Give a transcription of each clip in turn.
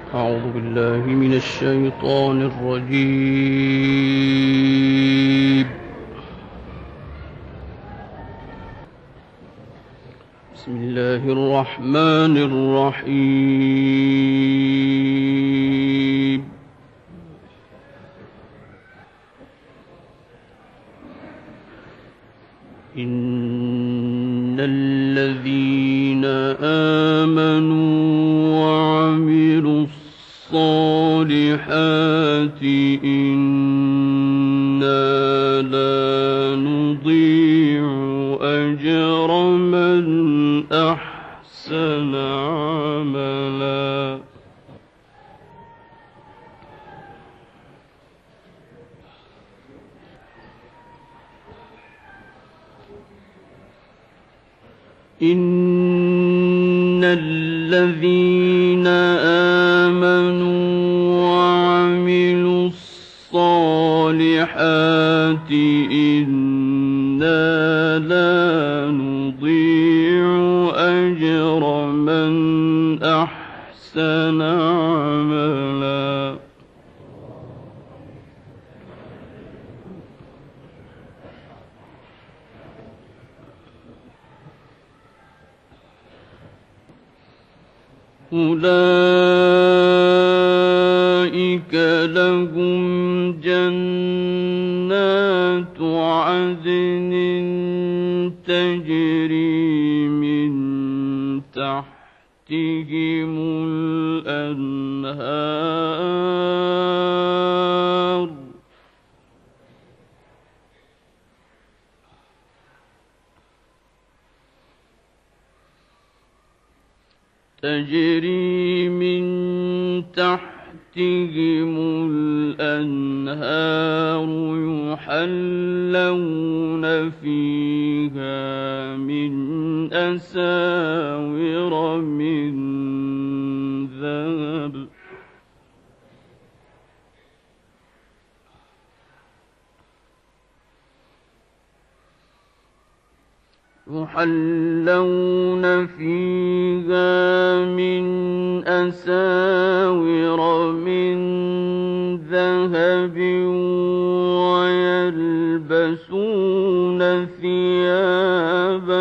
أعوذ بالله من الشيطان الرجيم. بسم الله الرحمن الرحيم. إن الذين آمنوا وعملوا الصالحات إنا لا نضيع أجر من أحسن عملا. إن الذين آمنوا وعملوا الصالحات إنا لا نضيع أجر من أحسن عملا. أولئك لهم جنات عدن تجري من تحتهم الأنهار يحلون فيها من أساور من ذهب ويلبسون ثيابا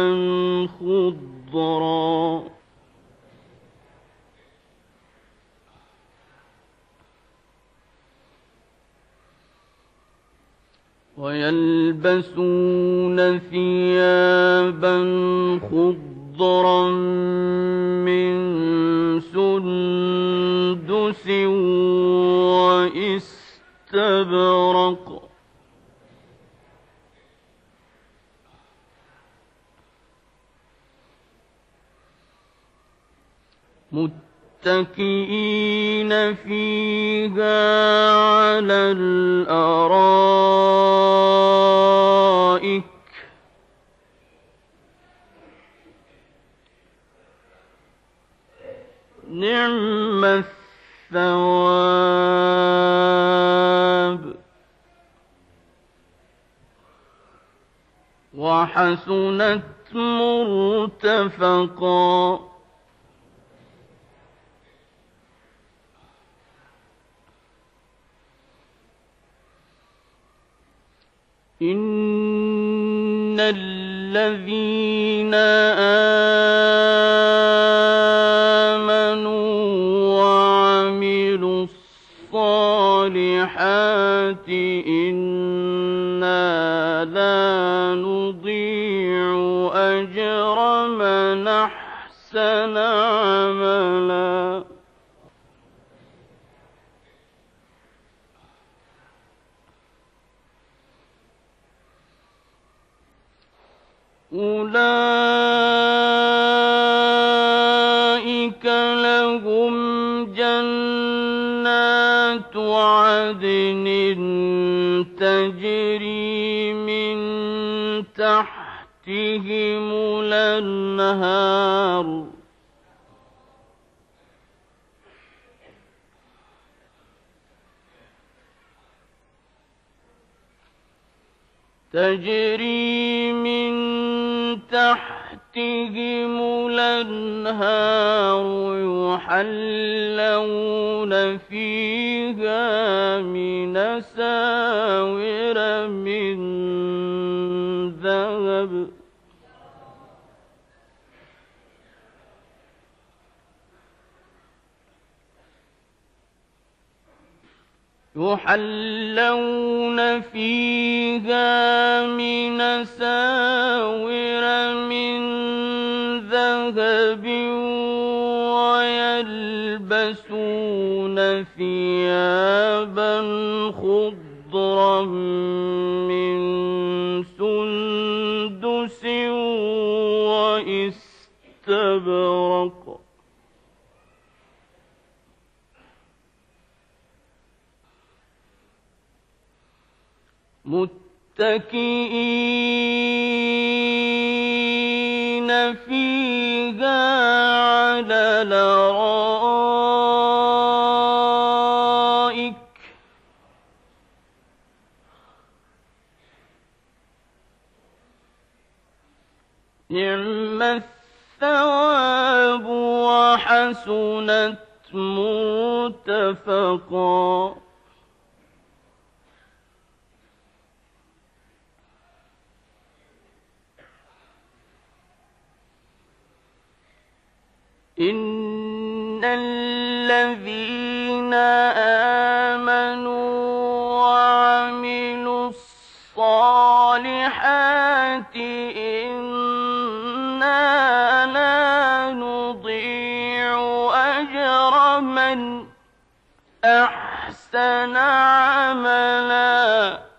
خضرا من سندس واستبرق متكئين فيها على الأرائك نعم الثواب وحسنت مرتفقا. إن الذين آمنوا وعملوا الصالحات إنا لا نضيع أجر من أحسن عملا. أولئك لهم جنات عدن تجري من تحتهم الأنهار تجري من تحتهم الأنهار يحلون فيها من أساور من ذهب ويلبسون ثيابا خضرا من سندس واستبرق متكئين فيها على الأرائك نعم الثواب وحسنت مرتفقا إن الذين آمنوا وعملوا الصالحات إنا لا نضيع أجر من أحسن عملا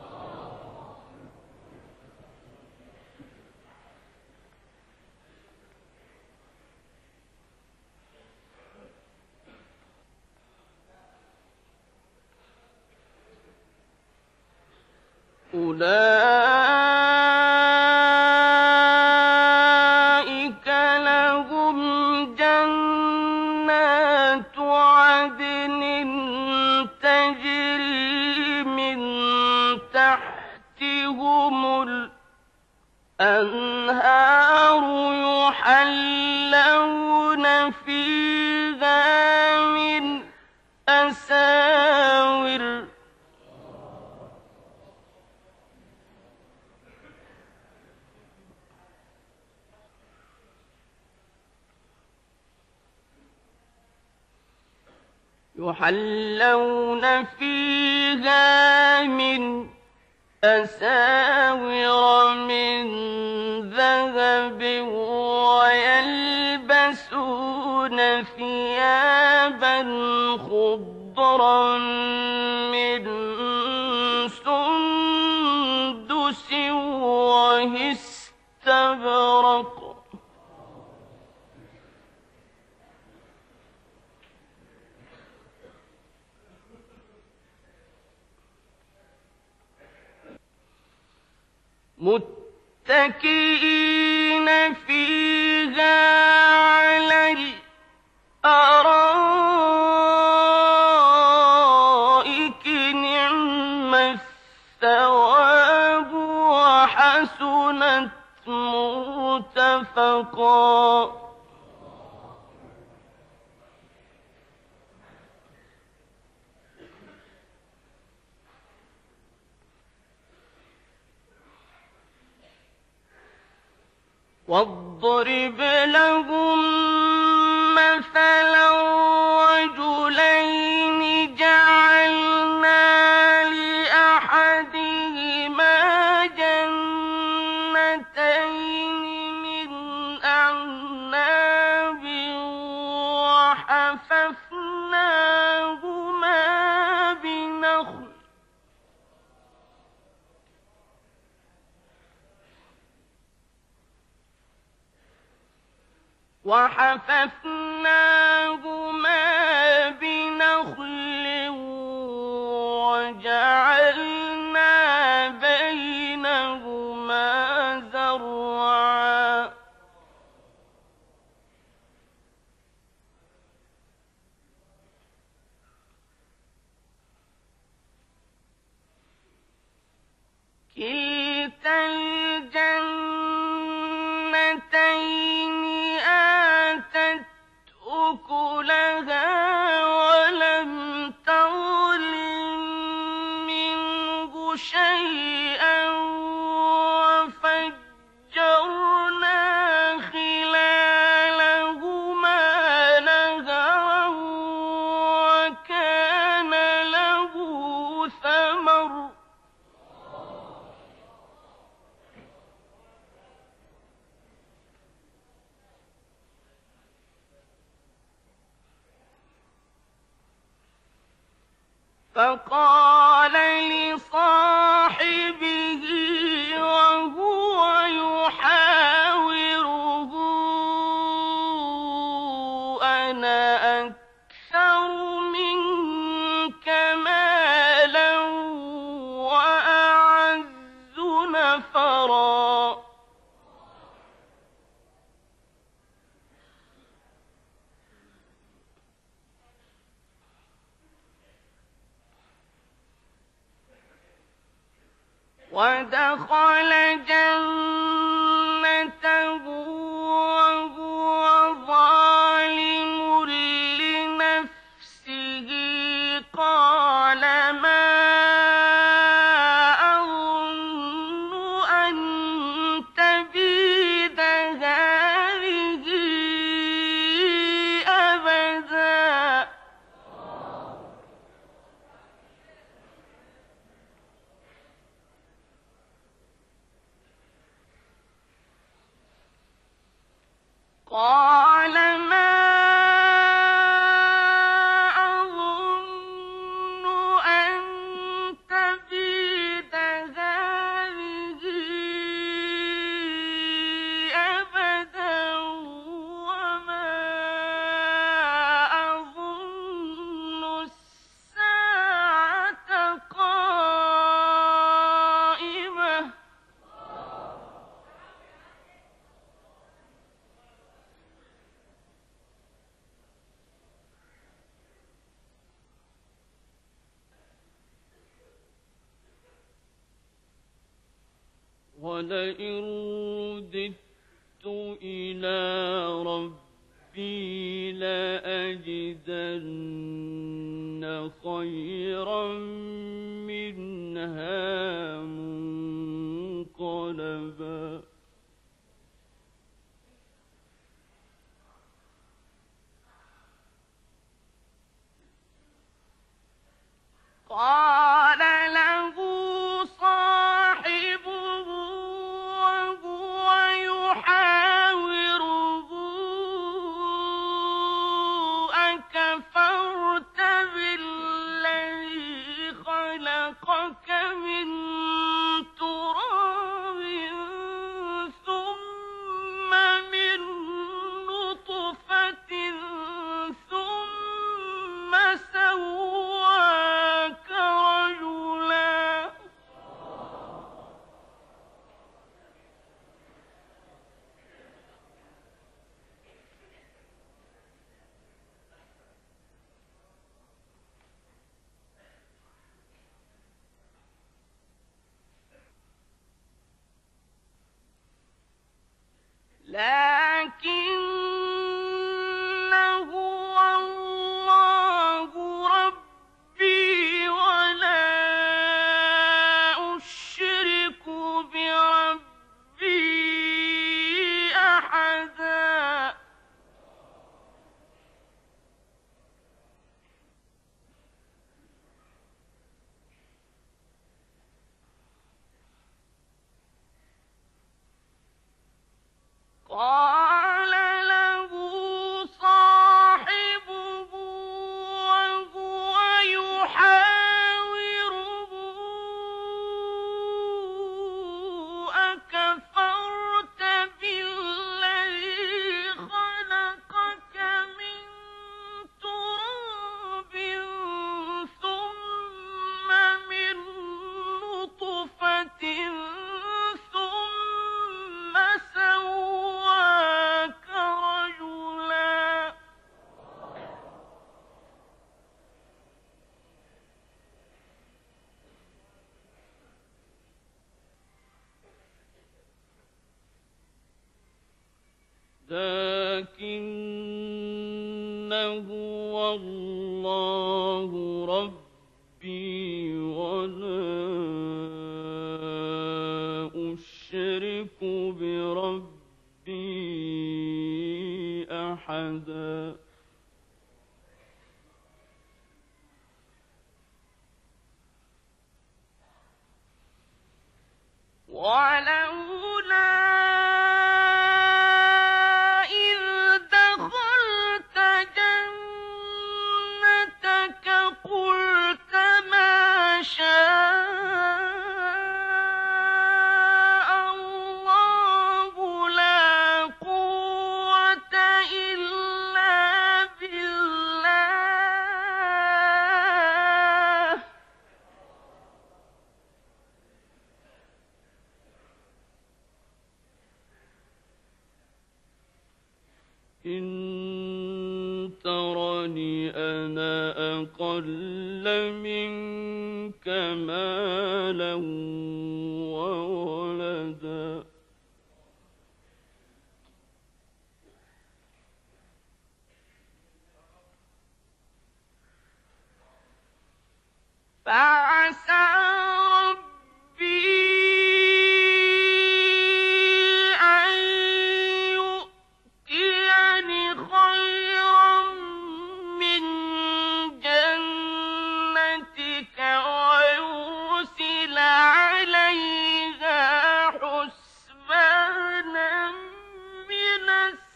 أولئك لهم جنات عدن تجري من تحتهم الأنهار يحلون فيها من أساور من ذهب ويلبسون ثيابا خضرا من سندس واستبرق متكئين فيها على الأرائك نعم الثواب وحسنت مرتفقا واضرب لهم مثلا رجلين جعلنا لأحدهما جنتين من أعناب وحففناهما بنخل وجعلنا بينهما زرعا كلتا الجنتين فقال لصاحبه وهو يحاوره أنا أكثر منك مالا وأعز نفرا ودخل جنته وهو ظالم لنفسه قال ما أظن أن تبيد هذه أبدا قال ما أظن أن تبيد هذه أبدا وما أظن الساعة قائمة ولئن رددت إلى ربي لأجدن خيرا منها منقلبا قال له صاحبه وهو يحاوره أكفرت بالذي خلقك من تراب ثم من نطفة ثم سواك رجلا لكن هو الله ربي ولا أشرك بربي أحدا قال له صاحبه وهو يحاوره أكفرت بالذي خلقك من تراب ثم من نطفة ثم سواك رجلا لكنه الله ربي ولا أشرك بربي أحدا ولولا إذ دخلت جنتك قلت ما أضل منك مالا وولدا فعسى ربي أن يؤتيني خيرا من جنتك ويرسل عليها حسبانا من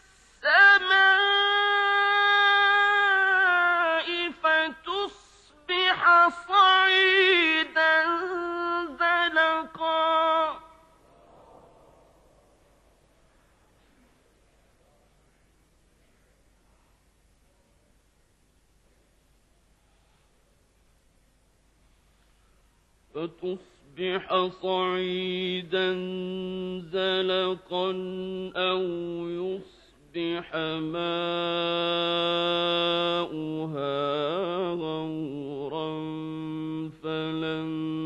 السماء فتصبح صعيدا زلقا أو يصبح ماؤها غورا فلن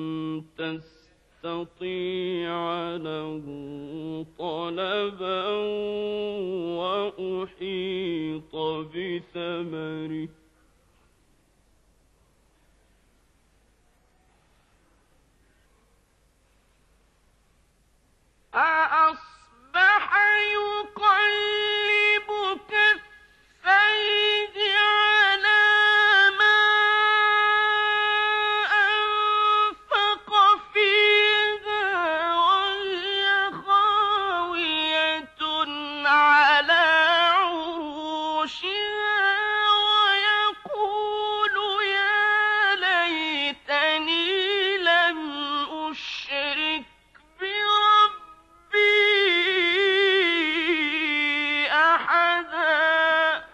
تستطيع له طلبا وأحيط بثمره أصبح يقلب كفيه على ما أنفق فيها وهي خاوية على عروشها ويقول يا ليتني لم أشرك أحدا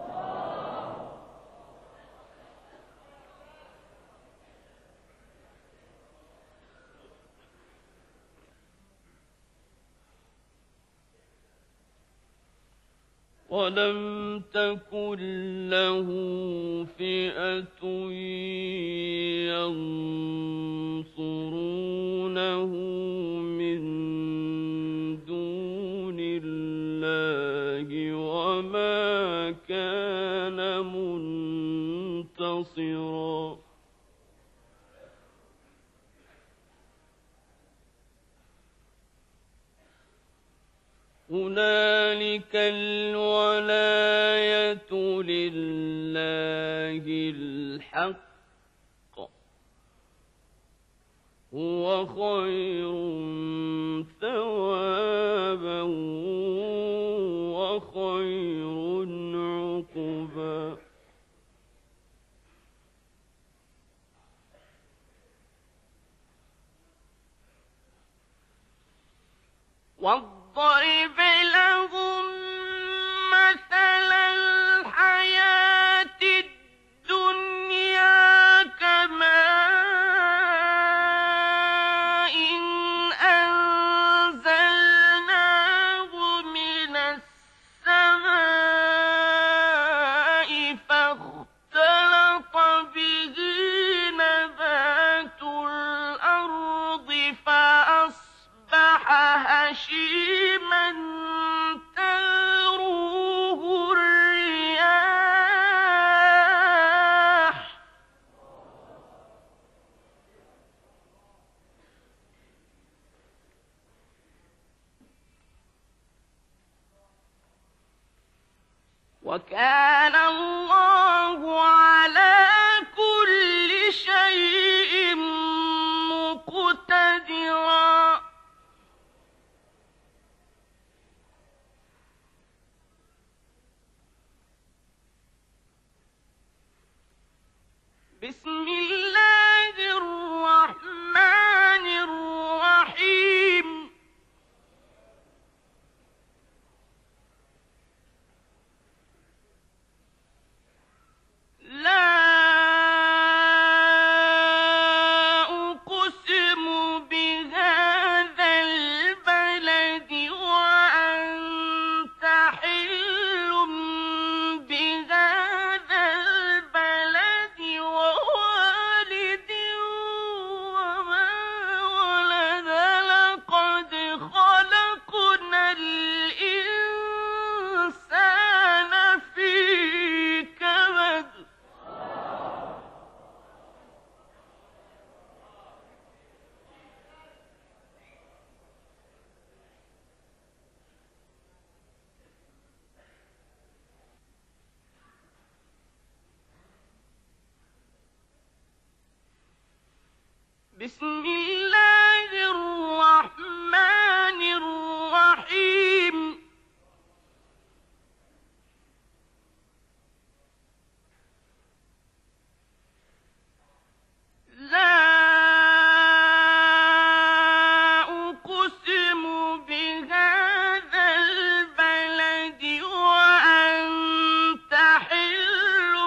ولم تكن له فئة ينصرونه من دون الله وما كان منتصرا هنالك الولاية لله الحق هو خير ثوابا وخير عقبا واضرب لهم مثل الحياة الدنيا كماء أنزلناه من السماء فاختلط به نبات الأرض فأصبح هشيما تذروه الرياح وكان الله على كل شيء مقتدرا بسم الله الرحمن الرحيم لا أقسم بهذا البلد وأنت حل بهذا البلد بسم الله الرحمن الرحيم لا أقسم بهذا البلد وأنت حل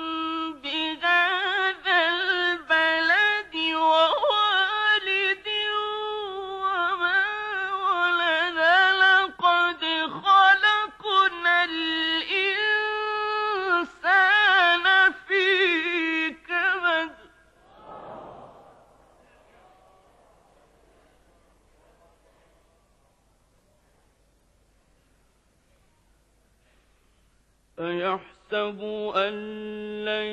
بهذا البلد ووالد وما ولد لقد خلقنا الإنسان في كبد أيحسب أن لن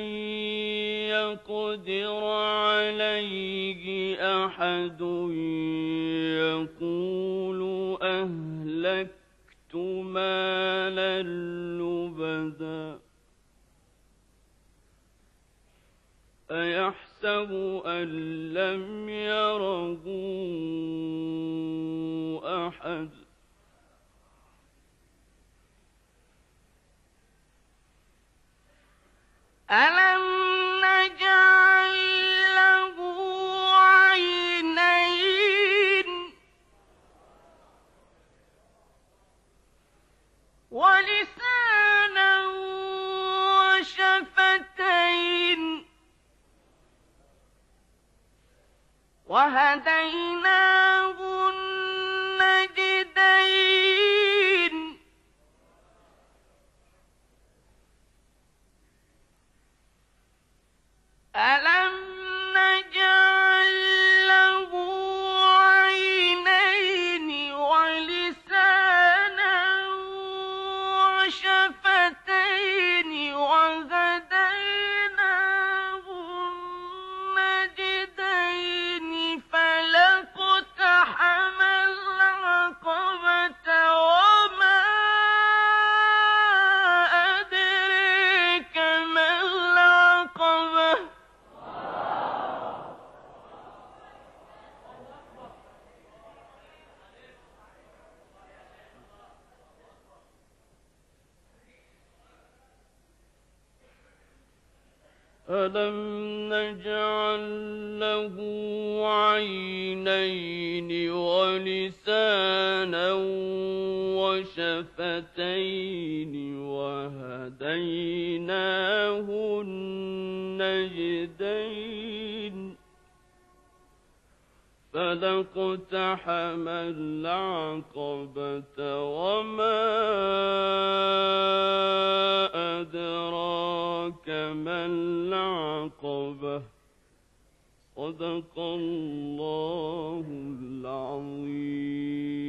يقدر عليه أحد يقول أهلكت مالا لبدا أيحسب أن لم يره أحد ألم نجعل له عينين ولسانا وشفتين وهديناه النجدين ألم نجعل له عينين ولسانا وشفتين وهديناه النجدين فلاقتحم العقبة وما أدريك ما العقبة ألم نجعل له عينين ولسانا وشفتين وهديناه النجدين فلاقتحم العقبة وما أدراك ما العقبة صدق الله العظيم